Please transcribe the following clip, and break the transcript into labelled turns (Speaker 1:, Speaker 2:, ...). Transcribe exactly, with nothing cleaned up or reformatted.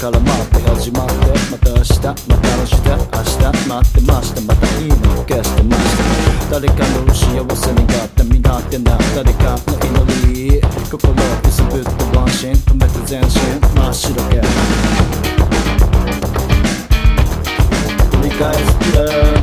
Speaker 1: から待って始まってまた明日また明日明日待ってましたまたいいの消してました誰かの幸せにがって身勝手な誰かの祈り心揺すぶってワンシーン止めて全身真っ白け繰り返す